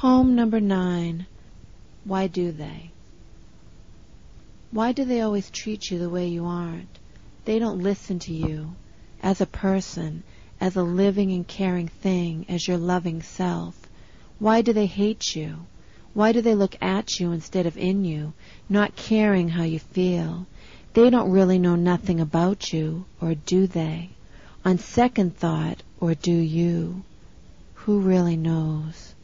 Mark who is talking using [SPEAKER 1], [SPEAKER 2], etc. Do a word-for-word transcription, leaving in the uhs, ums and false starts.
[SPEAKER 1] Poem number nine. Why do they? Why do they always treat you the way you aren't? They don't listen to you as a person, as a living and caring thing, as your loving self. Why do they hate you? Why do they look at you instead of in you, not caring how you feel? They don't really know nothing about you, or do they? On second thought, or do you? Who really knows?